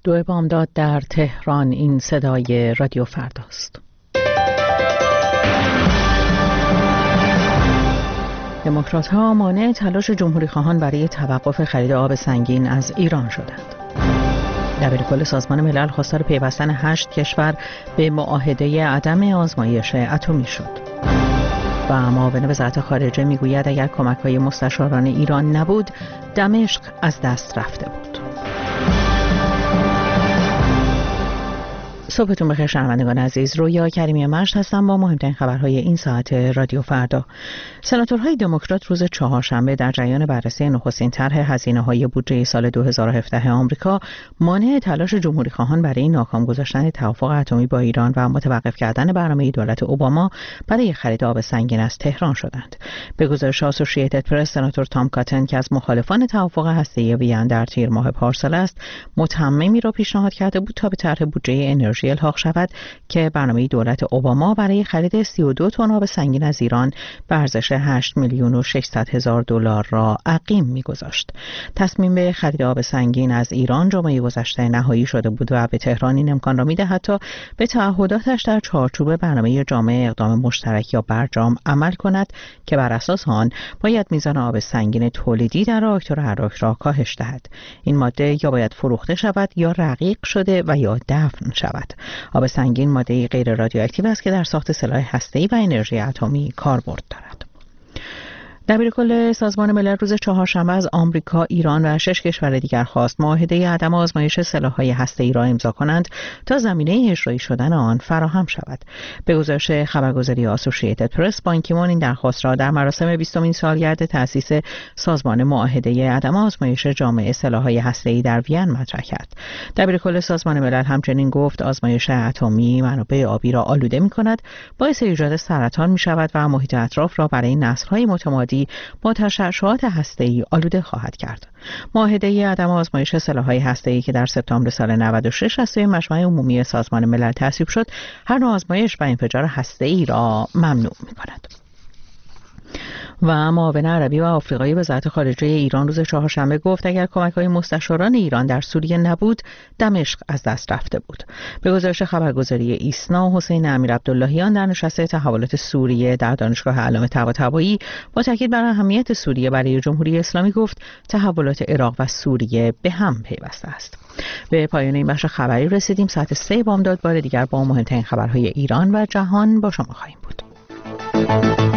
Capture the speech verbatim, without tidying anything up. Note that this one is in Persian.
دو بامداد در تهران. این صدای رادیو فرداست. دموکرات ها مانع تلاش جمهوری خواهان برای توقف خرید آب سنگین از ایران شدند. دبیرکل سازمان ملل خواستار پیوستن هشت کشور به معاهده عدم آزمایش اتمی شد. و معاون وزارت خارجه میگوید اگر کمک‌های مستشاران ایران نبود، دمشق از دست رفته بود. صبحتون بخیر شنوندگان عزیز. رویا کریمی مشت هستم با مهمترین خبرهای این ساعت رادیو فردا. سناتورهای دموکرات روز چهارشنبه در جریان بررسی نخستین طرح هزینه‌های بودجه سال دو هزار و هفده آمریکا مانع تلاش جمهوری خواهان برای ناکام گذاشتن توافق اتمی با ایران و متوقف کردن برنامه دولت اوباما برای خرید آب سنگین از تهران شدند. به گزارش اسوسییتد پرس، سناتور تام کاتن که از مخالفان توافق هسته‌ای وین در تیر ماه پارسال است، متممی را پیشنهاد کرده بود تا به طرح بودجه انرژی الحاق شود که برنامه دولت اوباما برای خرید سی و دو تن آب سنگین از ایران به ارزش هشت میلیون و ششصد هزار دلار را عقیم می‌گذاشت. تصمیم به خرید آب سنگین از ایران جمعه گذشته نهایی شده بود و به تهران این امکان را می‌دهد تا به تعهداتش در چارچوب برنامه جامع اقدام مشترک یا برجام عمل کند که بر اساس آن باید میزان آب سنگین تولیدی در راکتور اراک را کاهش دهد. این ماده یا باید فروخته شود یا رقیق شده و یا دفن شود. آب سنگین ماده غیر رادیواکتیو است که در ساخت سلاح هسته‌ای و انرژی اتمی کاربرد دارد. دبیرکل سازمان ملل روز چهارشنبه از آمریکا، ایران و شش کشور دیگر خواست معاهده عدم آزمایش سلاح‌های هسته‌ای را امضا کنند تا زمینه اجرایی شدن آن فراهم شود. به گزارش خبرگزاری اسوسییتد پرس، بان کی مون این درخواست را در مراسم بیستمین سالگرد تأسیس سازمان معاهده عدم آزمایش جامع سلاح‌های هسته‌ای در وین مطرح کرد. دبیرکل سازمان ملل همچنین گفت آزمایش اتمی منابع آبی را آلوده می‌کند، باعث ایجاد سرطان می‌شود و محیط اطراف را برای نسل‌های متمادی با تشعشعات هسته‌ای آلوده خواهد کرد. معاهده عدم آزمایش سلاح‌های هسته‌ای که در سپتامبر سال نود و شش از سوی مجمع عمومی سازمان ملل تصویب شد، هر نوع آزمایش و انفجار هسته‌ای را ممنوع می‌کند. و معاون عربی و آفریقایی وزارت خارجه ایران روز چهارشنبه گفت اگر کمک‌های مستشاران ایران در سوریه نبود، دمشق از دست رفته بود. به گزارش خبرگزاری ایسنا، حسین امیرعبداللهیان در نشست تحولات سوریه در دانشگاه علامه طباطبایی با تاکید بر اهمیت سوریه برای جمهوری اسلامی گفت تحولات عراق و سوریه به هم پیوسته است. به پایان این بخش خبری رسیدیم. ساعت سه بامداد بار دیگر با مهمترین خبرهای ایران و جهان با شما خواهیم بود.